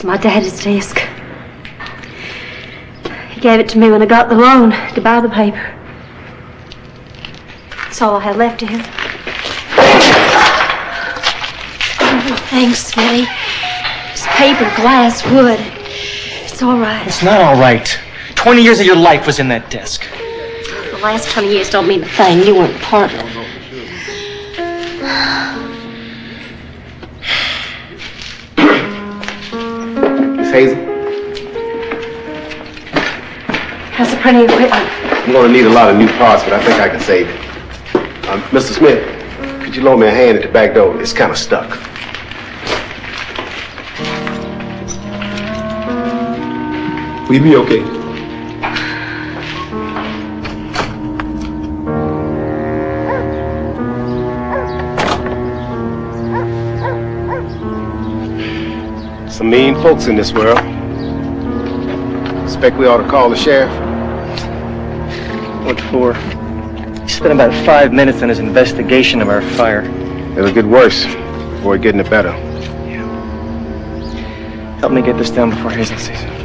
It's my daddy's desk. He gave it to me when I got the loan to buy the paper. That's all I had left to him. Oh, thanks, Smitty. It's paper, glass, wood. It's all right. It's not all right. 20 years of your life was in that desk. The last 20 years don't mean a thing. You weren't part of it. Miss Hazel? How's the printing equipment? I'm going to need a lot of new parts, but I think I can save it. Mr. Smith, could you loan me a hand at the back door? It's kind of stuck. Will you be okay? Some mean folks in this world. Expect we ought to call the sheriff. What for? He spent about 5 minutes on his investigation of our fire. It'll get worse before getting it better. Help me get this done before Hazel sees it.